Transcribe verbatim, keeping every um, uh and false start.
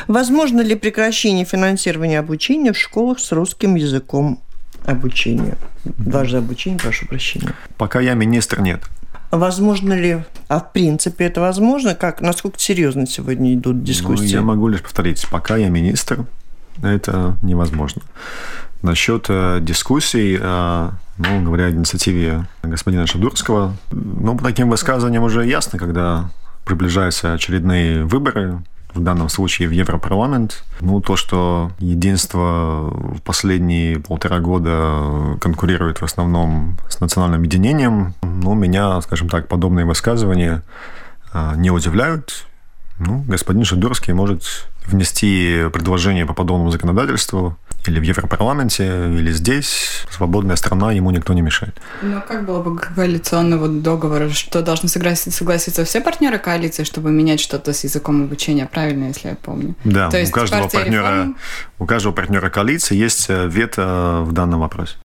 Возможно ли прекращение финансирования обучения в школах с русским языком обучения? Дважды обучение, прошу прощения. Пока я министр, нет. Возможно ли, а в принципе это возможно? Как, насколько серьезно сегодня идут дискуссии? Ну, я могу лишь повторить, пока я министр, это невозможно. Насчет э, дискуссий, э, ну, говоря о инициативе господина Шадурского, ну, по таким высказываниям уже ясно, когда приближаются очередные выборы, в данном случае в Европарламент. Ну, то, что единство в последние полтора года конкурирует в основном с национальным объединением, ну, меня, скажем так, подобные высказывания не удивляют. Ну, господин Шадурский может внести предложение по подобному законодательству или в Европарламенте, или здесь. Свободная страна, ему никто не мешает. Ну, как было бы коалиционного договора? Что, должны согласиться, согласиться все партнеры коалиции, чтобы менять что-то с языком обучения? Правильно, если я помню? Да, То у есть каждого, партнера, реформ... у каждого партнера коалиции есть вето в данном вопросе.